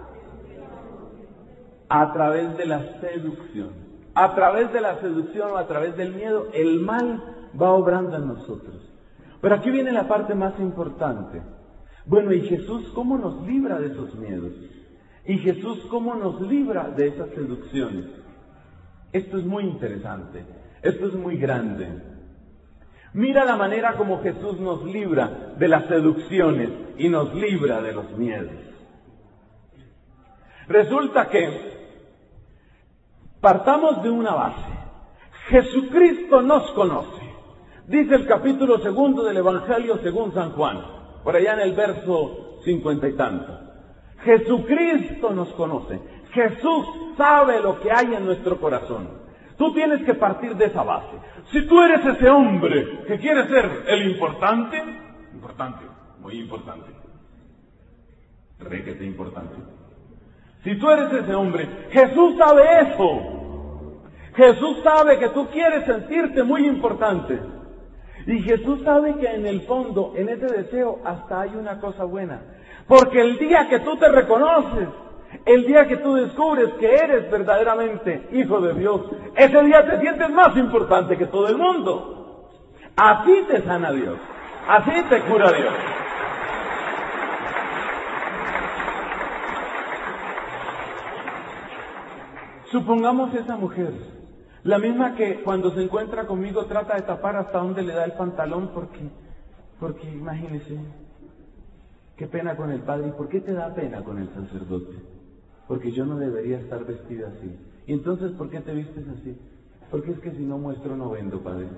seducción. A través de la seducción o a través del miedo, el mal va obrando en nosotros. Pero aquí viene la parte más importante. Bueno, ¿y Jesús cómo nos libra de esos miedos? ¿Y Jesús cómo nos libra de esas seducciones? Esto es muy interesante, esto es muy grande. Mira la manera como Jesús nos libra de las seducciones y nos libra de los miedos. Resulta que partamos de una base. Jesucristo nos conoce. Dice el capítulo 2 del Evangelio según San Juan, por allá en el verso 50 y tanto. Jesucristo nos conoce. Jesús sabe lo que hay en nuestro corazón. Tú tienes que partir de esa base. Si tú eres ese hombre que quiere ser el importante, muy importante, requete importante. Si tú eres ese hombre, Jesús sabe eso. Jesús sabe que tú quieres sentirte muy importante. Y Jesús sabe que en el fondo, en ese deseo, hasta hay una cosa buena. Porque el día que tú te reconoces, el día que tú descubres que eres verdaderamente hijo de Dios, ese día te sientes más importante que todo el mundo. Así te sana Dios. Así te cura Dios. Supongamos esa mujer, la misma que cuando se encuentra conmigo trata de tapar hasta donde le da el pantalón porque imagínese, qué pena con el padre. ¿Y por qué te da pena con el sacerdote? Porque yo no debería estar vestida así. ¿Y entonces por qué te vistes así? Porque es que si no muestro no vendo, padre.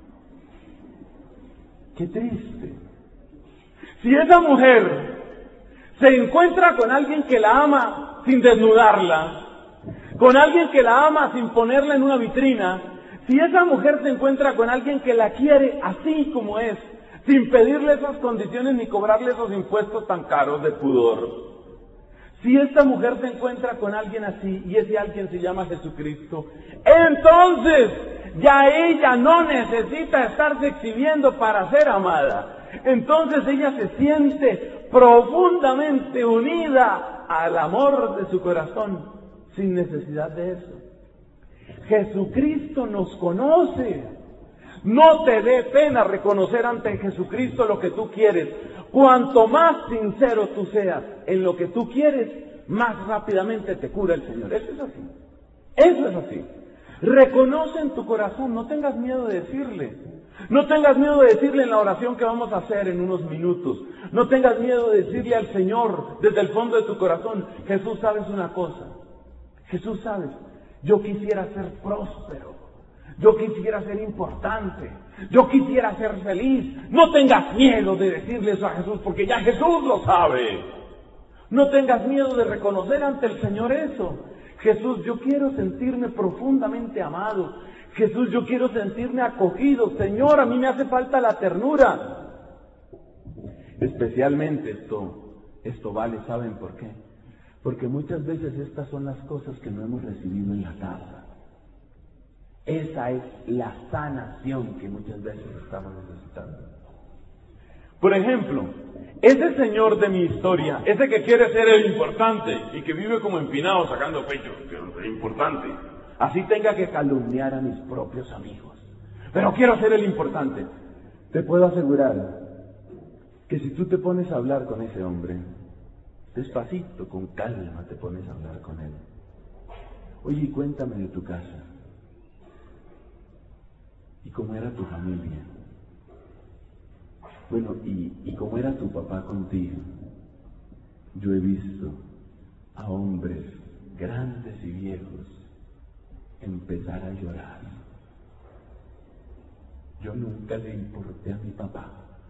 Qué triste. Si esa mujer se encuentra con alguien que la ama sin desnudarla, con alguien que la ama sin ponerla en una vitrina, si esa mujer se encuentra con alguien que la quiere así como es, sin pedirle esas condiciones ni cobrarle esos impuestos tan caros de pudor, si esta mujer se encuentra con alguien así y ese alguien se llama Jesucristo, entonces ya ella no necesita estarse exhibiendo para ser amada. Entonces ella se siente profundamente unida al amor de su corazón. sin necesidad de eso. Jesucristo nos conoce. No te dé pena reconocer ante Jesucristo lo que tú quieres. Cuanto más sincero tú seas en lo que tú quieres, más rápidamente te cura el Señor. Eso es así. Eso es así. Reconoce en tu corazón, no tengas miedo de decirle. No tengas miedo de decirle en la oración que vamos a hacer en unos minutos. No tengas miedo de decirle al Señor desde el fondo de tu corazón: Jesús, sabes una cosa. Jesús, sabes, yo quisiera ser próspero. Yo quisiera ser importante. Yo quisiera ser feliz. No tengas miedo de decirle eso a Jesús, porque ya Jesús lo sabe. No tengas miedo de reconocer ante el Señor eso. Jesús, yo quiero sentirme profundamente amado. Jesús, yo quiero sentirme acogido. Señor, a mí me hace falta la ternura. Especialmente esto vale, ¿saben por qué? Porque muchas veces estas son las cosas que no hemos recibido en la casa. Esa es la sanación que muchas veces estamos necesitando. Por ejemplo, ese señor de mi historia, ese que quiere ser el importante y que vive como empinado sacando pecho, que es importante, así tenga que calumniar a mis propios amigos, pero quiero ser el importante. Te puedo asegurar que si tú te pones a hablar con ese hombre, despacito, con calma te pones a hablar con él. Oye, cuéntame de tu casa. ¿Y cómo era tu familia? Bueno, ¿y cómo era tu papá contigo? Yo he visto a hombres grandes y viejos empezar a llorar. Yo nunca le importé a mi papá.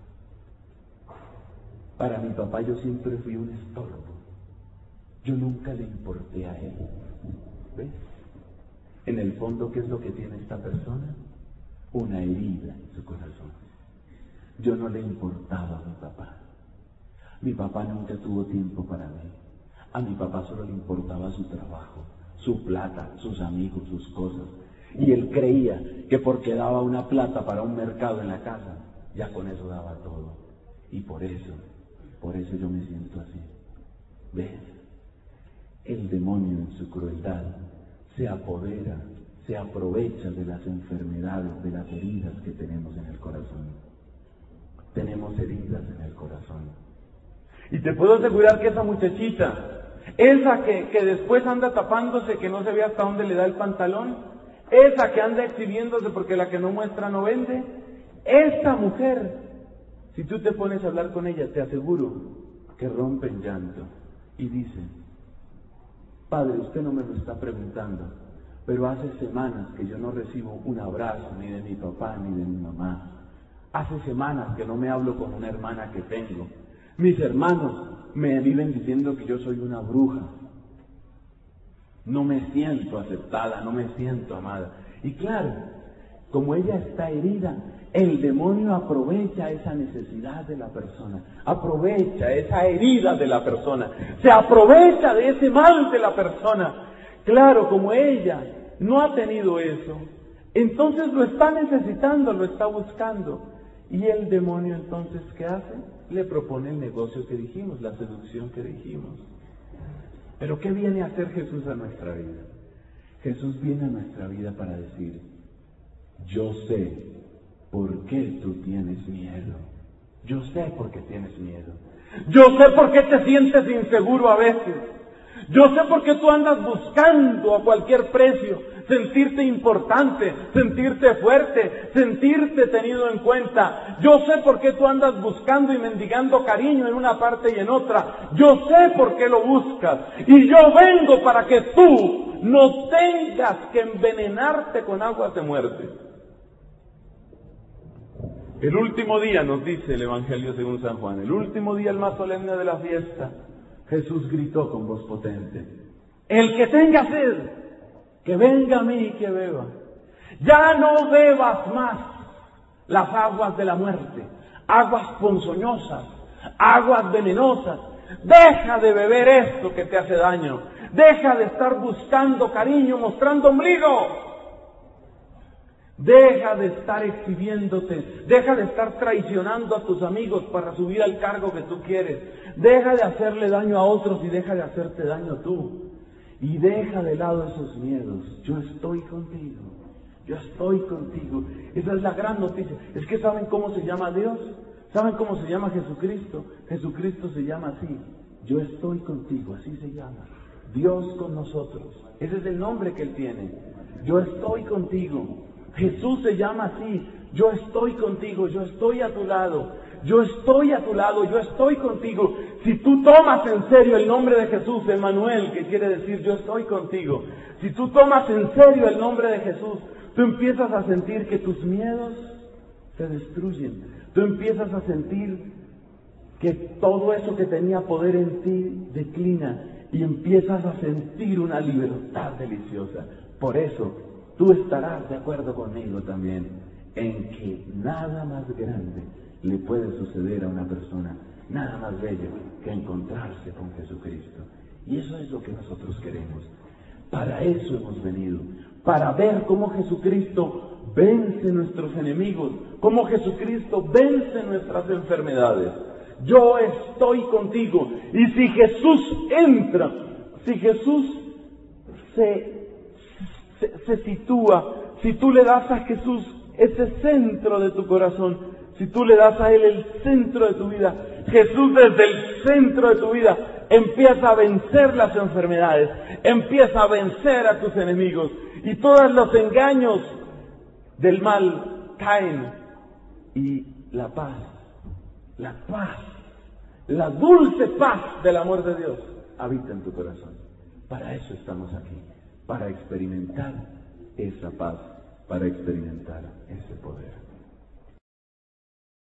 Para mi papá yo siempre fui un estorbo. Yo nunca le importé a él. ¿Ves? En el fondo, ¿qué es lo que tiene esta persona? Una herida en su corazón. Yo no le importaba a mi papá. Mi papá nunca tuvo tiempo para mí. A mi papá solo le importaba su trabajo, su plata, sus amigos, sus cosas. Y él creía que porque daba una plata para un mercado en la casa, ya con eso daba todo. Y por eso yo me siento así. ¿Ves? El demonio en su crueldad se apodera, se aprovecha de las enfermedades, de las heridas que tenemos en el corazón. Tenemos heridas en el corazón. Y te puedo asegurar que esa muchachita, esa que después anda tapándose, que no se ve hasta dónde le da el pantalón, esa que anda exhibiéndose porque la que no muestra no vende, esta mujer, si tú te pones a hablar con ella, te aseguro que rompe en llanto y dice: Padre, usted no me lo está preguntando, pero hace semanas que yo no recibo un abrazo ni de mi papá ni de mi mamá. Hace semanas que no me hablo con una hermana que tengo. Mis hermanos me viven diciendo que yo soy una bruja. No me siento aceptada, no me siento amada. Y claro, como ella está herida, el demonio aprovecha esa necesidad de la persona, aprovecha esa herida de la persona, se aprovecha de ese mal de la persona. Claro, como ella no ha tenido eso, entonces lo está necesitando, lo está buscando. Y el demonio entonces, ¿qué hace? Le propone el negocio que dijimos, la seducción que dijimos. Pero ¿qué viene a hacer Jesús a nuestra vida? Jesús viene a nuestra vida para decir: yo sé por qué tú tienes miedo. Yo sé por qué tienes miedo. Yo sé por qué te sientes inseguro a veces. Yo sé por qué tú andas buscando a cualquier precio sentirte importante, sentirte fuerte, sentirte tenido en cuenta. Yo sé por qué tú andas buscando y mendigando cariño en una parte y en otra. Yo sé por qué lo buscas. Y yo vengo para que tú no tengas que envenenarte con aguas de muerte. El último día, nos dice el Evangelio según San Juan, el último día, el más solemne de la fiesta, Jesús gritó con voz potente: el que tenga sed, que venga a mí y que beba. Ya no bebas más las aguas de la muerte, aguas ponzoñosas, aguas venenosas. Deja de beber esto que te hace daño. Deja de estar buscando cariño, mostrando ombligo. Deja de estar exhibiéndote, deja de estar traicionando a tus amigos para subir al cargo que tú quieres. Deja de hacerle daño a otros y deja de hacerte daño tú. y deja de lado esos miedos. Yo estoy contigo, yo estoy contigo. Esa es la gran noticia. Es que ¿saben cómo se llama Dios? ¿Saben cómo se llama Jesucristo? Jesucristo se llama así, yo estoy contigo, así se llama. Dios con nosotros, ese es el nombre que Él tiene. Yo estoy contigo. Jesús se llama así, yo estoy contigo, yo estoy a tu lado, yo estoy a tu lado, yo estoy contigo. Si tú tomas en serio el nombre de Jesús, Emmanuel, que quiere decir yo estoy contigo, si tú tomas en serio el nombre de Jesús, tú empiezas a sentir que tus miedos se destruyen, tú empiezas a sentir que todo eso que tenía poder en ti declina y empiezas a sentir una libertad deliciosa. Por eso, tú estarás de acuerdo conmigo también en que nada más grande le puede suceder a una persona, nada más bello que encontrarse con Jesucristo. Y eso es lo que nosotros queremos. Para eso hemos venido, para ver cómo Jesucristo vence nuestros enemigos, cómo Jesucristo vence nuestras enfermedades. Yo estoy contigo. Y si Jesús entra, si Jesús se sitúa, si tú le das a Jesús ese centro de tu corazón, si tú le das a Él el centro de tu vida, Jesús desde el centro de tu vida empieza a vencer las enfermedades, empieza a vencer a tus enemigos y todos los engaños del mal caen y la paz, la dulce paz del amor de Dios habita en tu corazón. Para eso estamos aquí, para experimentar esa paz, para experimentar ese poder.